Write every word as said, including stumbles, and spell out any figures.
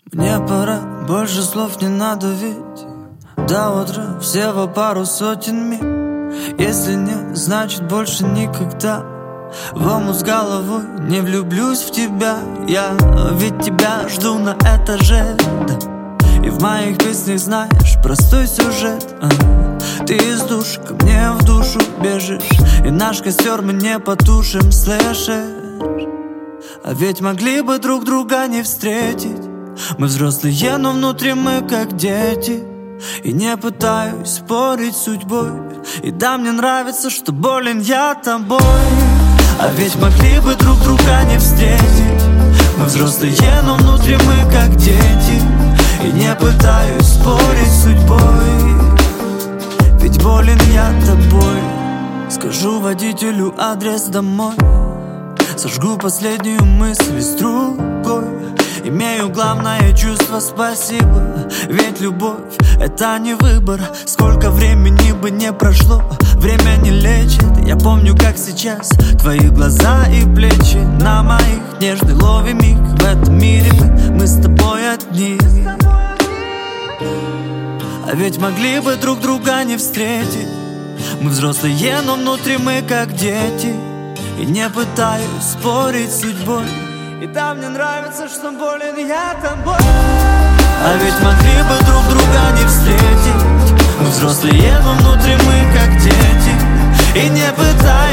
Мне пора, больше слов не надо, ведь до утра всего пару сотен миль. Если нет, значит больше никогда в омут с головой не влюблюсь в тебя. Я ведь тебя жду на этаже, да. И в моих песнях знаешь простой сюжет, а. Ты из души ко мне в душу бежишь, и наш костер мы не потушим, слышишь? А ведь могли бы друг друга не встретить. Мы взрослые, но внутри мы как дети. И не пытаюсь спорить с судьбой. И да, мне нравится, что болен я тобой. А ведь могли бы друг друга не встретить. Мы взрослые, но внутри мы как дети. И не пытаюсь спорить с судьбой. Ведь болен я тобой. Скажу водителю адрес домой. Сожгу последнюю мысль с другой. Имею главное чувство спасибо. Ведь любовь — это не выбор. Сколько времени бы не прошло, время не лечит. Я помню, как сейчас твои глаза и плечи на моих нежный ловим миг. В этом мире мы, мы с тобой одни. А ведь могли бы друг друга не встретить. Мы взрослые, но внутри мы как дети. И не пытаюсь спорить с судьбой. И да, мне нравится, что болен я тобой. А ведь могли бы друг друга не встретить. Мы взрослые, но внутри мы как дети. И не пытаюсь